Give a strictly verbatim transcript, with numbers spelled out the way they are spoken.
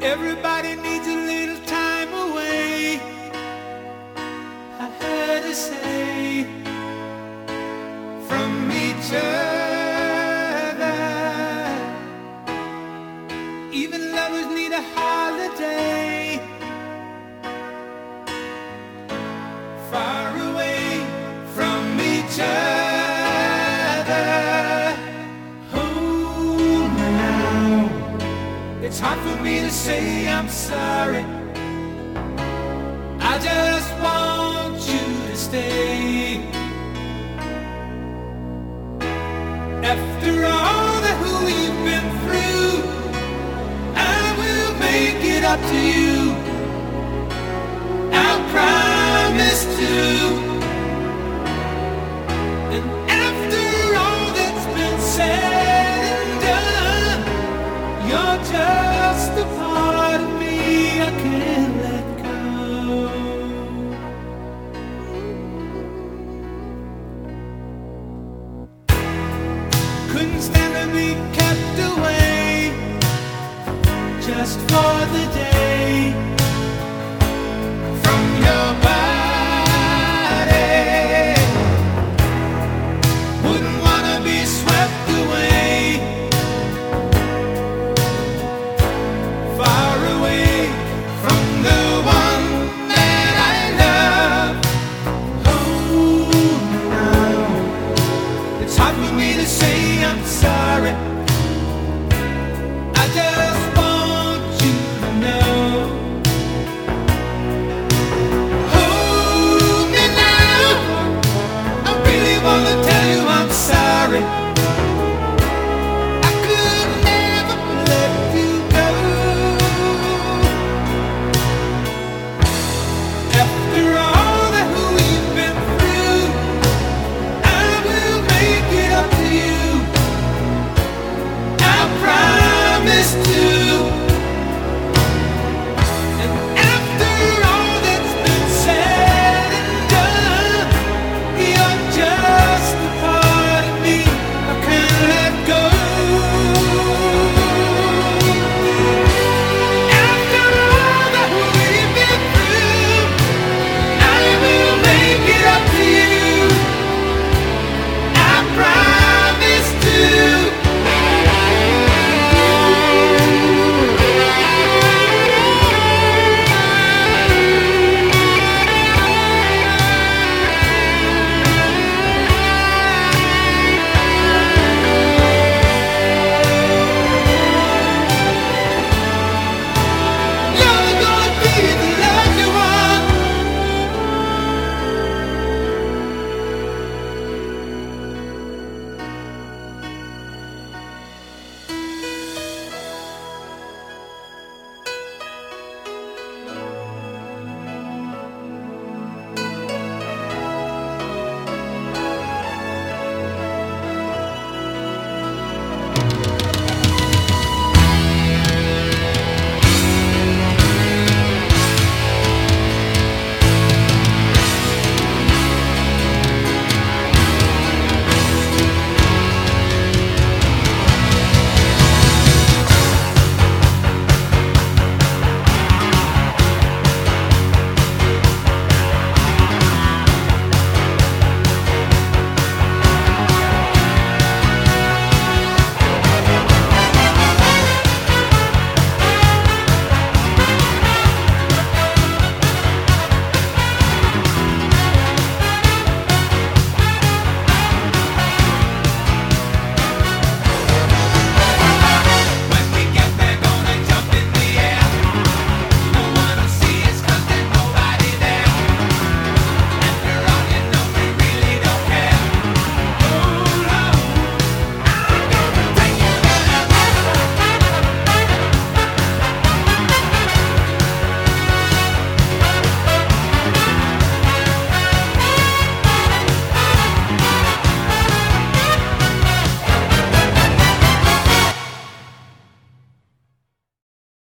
Everybody needs a little time away, I heard her say, from each other. Even lovers need a holiday, far away from each other. Hold me now, it's hard for me to say I'm sorry. I just want you to stay. After all that we've been through, I will make it up to you. I'll promise to. And after all that's been said and done, you're just a part of me I can't let go. Couldn't stand to be kept away just for the day from your body. Wouldn't wanna be swept away, far away from the one that I love. Oh, now it's hard for me to say I'm sorry.